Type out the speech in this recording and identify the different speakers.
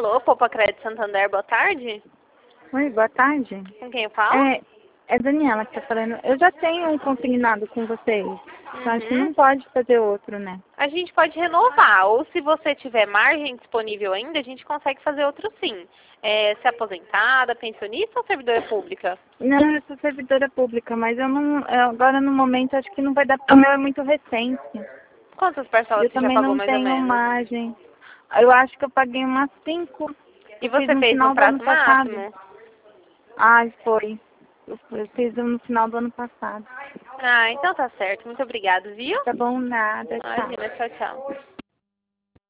Speaker 1: Alô, Poupa Crédito Santander, boa tarde.
Speaker 2: Oi, boa tarde.
Speaker 1: Com quem eu falo?
Speaker 2: É Daniela que tá falando. Eu já tenho um consignado com vocês. Então acho que
Speaker 1: Uhum.
Speaker 2: não pode fazer outro, né?
Speaker 1: A gente pode renovar, ou se você tiver margem disponível ainda, a gente consegue fazer outro sim. Se aposentada, pensionista ou servidora pública?
Speaker 2: Não, eu sou servidora pública, mas eu não. Agora no momento acho que não vai dar porque o meu é muito recente.
Speaker 1: Quantas
Speaker 2: E
Speaker 1: parcelas
Speaker 2: eu
Speaker 1: você já
Speaker 2: também
Speaker 1: pagou
Speaker 2: não
Speaker 1: mais ou
Speaker 2: tenho
Speaker 1: menos?
Speaker 2: margem. Eu acho que eu paguei umas 5.
Speaker 1: E
Speaker 2: Fiz
Speaker 1: você
Speaker 2: no
Speaker 1: fez no
Speaker 2: final do ano
Speaker 1: prazo
Speaker 2: passado.
Speaker 1: máximo?
Speaker 2: Ai, foi. Eu fiz no final do ano passado.
Speaker 1: Ah, então tá certo. Muito obrigada, viu?
Speaker 2: Tá bom, nada, tchau.
Speaker 1: Imagina, tchau, tchau.